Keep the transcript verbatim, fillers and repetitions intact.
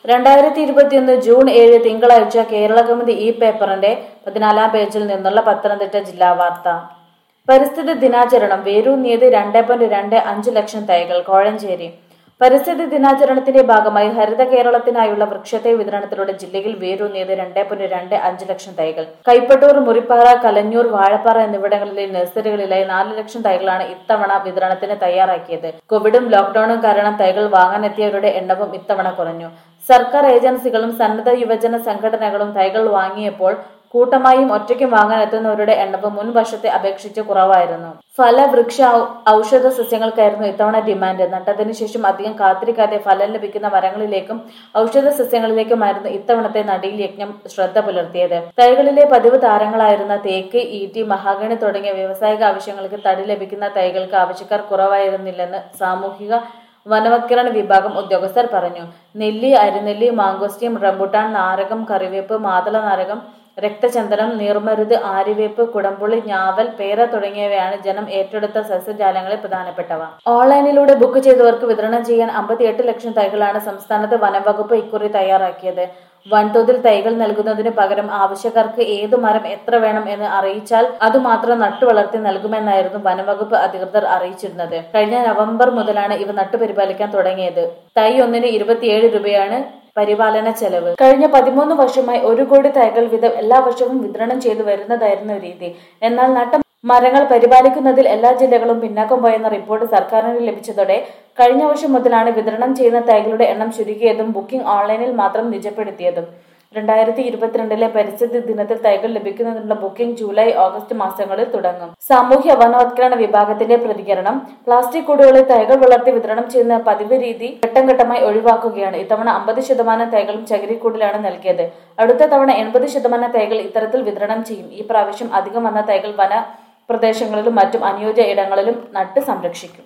രണ്ടായിരത്തി ഇരുപത്തിയൊന്ന് ജൂൺ ഏഴ് തിങ്കളാഴ്ച കേരള കൗമുദി ഈ പേപ്പറിന്റെ പതിനാലാം പേജിൽ നിന്നുള്ള പത്തനംതിട്ട ജില്ലാ വാർത്ത. പരിസ്ഥിതി ദിനാചരണം വേരൂന്നിയത് രണ്ട് പോയിന്റ് രണ്ട് അഞ്ച് ലക്ഷം തൈകൾ. കോഴഞ്ചേരി. പരിസ്ഥിതി ദിനാചരണത്തിന്റെ ഭാഗമായി ഹരിത കേരളത്തിനായുള്ള വൃക്ഷത്തൈ വിതരണത്തിലൂടെ ജില്ലയിൽ വേരൂന്നിയത് രണ്ട് പോയിന്റ് രണ്ട് അഞ്ച് ലക്ഷം തൈകൾ. കൈപ്പട്ടൂർ, മുറിപ്പാറ, കലഞ്ഞൂർ, വാഴപ്പാറ എന്നിവിടങ്ങളിലെ നഴ്സറികളിലായി നാല് ലക്ഷം തൈകളാണ് ഇത്തവണ വിതരണത്തിന് തയ്യാറാക്കിയത്. കോവിഡും ലോക്ഡൌണും കാരണം തൈകൾ വാങ്ങാനെത്തിയവരുടെ എണ്ണവും ഇത്തവണ കുറഞ്ഞു. സർക്കാർ ഏജൻസികളും സന്നദ്ധ യുവജന സംഘടനകളും തൈകൾ വാങ്ങിയപ്പോൾ കൂട്ടമായും ഒറ്റയ്ക്കും വാങ്ങാനെത്തുന്നവരുടെ എണ്ണവും മുൻ വർഷത്തെ അപേക്ഷിച്ച് കുറവായിരുന്നു. ഫല, വൃക്ഷ, ഔഷധ സസ്യങ്ങൾക്കായിരുന്നു ഇത്തവണ ഡിമാൻഡ്. നട്ടതിനു ശേഷം അധികം കാത്തിരിക്കാതെ ഫലം ലഭിക്കുന്ന മരങ്ങളിലേക്കും ഔഷധ സസ്യങ്ങളിലേക്കുമായിരുന്നു ഇത്തവണത്തെ നടീൽ യജ്ഞം ശ്രദ്ധ പുലർത്തിയത്. തൈകളിലെ പതിവ് താരങ്ങളായിരുന്ന തേക്ക്, ഈട്ടി, മഹാഗണി തുടങ്ങിയ വ്യാവസായിക ആവശ്യങ്ങൾക്ക് തടി ലഭിക്കുന്ന തൈകൾക്ക് ആവശ്യക്കാർ കുറവായിരുന്നില്ലെന്ന് സാമൂഹിക വനവത്കരണ വിഭാഗം ഉദ്യോഗസ്ഥർ പറഞ്ഞു. നെല്ലി, അരിനെല്ലി, മാങ്കോസ്റ്റീൻ, റംബുട്ടാൻ, നാരകം, കറിവേപ്പ്, മാതള നാരകം, രക്തചന്ദനം, നീർമരുത്, ആര്യവേപ്പ്, കുടംപുളി, ഞാവൽ, പേര തുടങ്ങിയവയാണ് ജനം ഏറ്റെടുത്ത സസ്യജാലങ്ങളിൽ പ്രധാനപ്പെട്ടവ. ഓൺലൈനിലൂടെ ബുക്ക് ചെയ്തവർക്ക് വിതരണം ചെയ്യാൻ അമ്പത്തിയെട്ട് ലക്ഷം തൈകളാണ് സംസ്ഥാനത്ത് വനംവകുപ്പ് ഇക്കുറി തയ്യാറാക്കിയത്. വൻതോതിൽ തൈകൾ നൽകുന്നതിനു പകരം ആവശ്യക്കാർക്ക് ഏതു മരം എത്ര വേണം എന്ന് അറിയിച്ചാൽ അതുമാത്രം നട്ടുവളർത്തി നൽകുമെന്നായിരുന്നു വനംവകുപ്പ് അധികൃതർ അറിയിച്ചിരുന്നത്. കഴിഞ്ഞ നവംബർ മുതലാണ് ഇവ നട്ടുപരിപാലിക്കാൻ തുടങ്ങിയത്. തൈ ഒന്നിന് ഇരുപത്തിയേഴ് രൂപയാണ് പരിപാലന ചെലവ്. കഴിഞ്ഞ പതിമൂന്ന് വർഷമായി ഒരു കോടി തൈകൾ വീതം എല്ലാ വർഷവും വിതരണം ചെയ്തു വരുന്നതായിരുന്നു രീതി. എന്നാൽ നട്ട മരങ്ങൾ പരിപാലിക്കുന്നതിൽ എല്ലാ ജില്ലകളും പിന്നാക്കം പോയെന്ന റിപ്പോർട്ട് സർക്കാരിന് ലഭിച്ചതോടെ കഴിഞ്ഞ വർഷം മുതലാണ് വിതരണം ചെയ്യുന്ന തൈകളുടെ എണ്ണം ചുരുക്കിയതും ബുക്കിംഗ് ഓൺലൈനിൽ മാത്രം നിജപ്പെടുത്തിയതും. രണ്ടായിരത്തി ഇരുപത്തിരണ്ടിലെ പരിസ്ഥിതി ദിനത്തിൽ തൈകൾ ലഭിക്കുന്നതിനുള്ള ബുക്കിംഗ് ജൂലൈ, ഓഗസ്റ്റ് മാസങ്ങളിൽ തുടങ്ങും. സാമൂഹ്യ വനവത്കരണ വിഭാഗത്തിന്റെ പ്രതികരണം: പ്ലാസ്റ്റിക് കൂടുകളിൽ തൈകൾ വളർത്തി വിതരണം ചെയ്യുന്ന പതിവ് രീതി ഘട്ടം ഘട്ടമായി ഒഴിവാക്കുകയാണ്. ഇത്തവണ അമ്പത് ശതമാനം തൈകളും ചകിരിക്കൂടിലാണ് നൽകിയത്. അടുത്ത തവണ എൺപത് ശതമാനം തൈകൾ ഇത്തരത്തിൽ വിതരണം ചെയ്യും. ഈ പ്രാവശ്യം അധികം വന്ന തൈകൾ വന പ്രദേശങ്ങളിലും മറ്റും അനുയോജ്യ ഇടങ്ങളിലും നട്ട് സംരക്ഷിക്കും.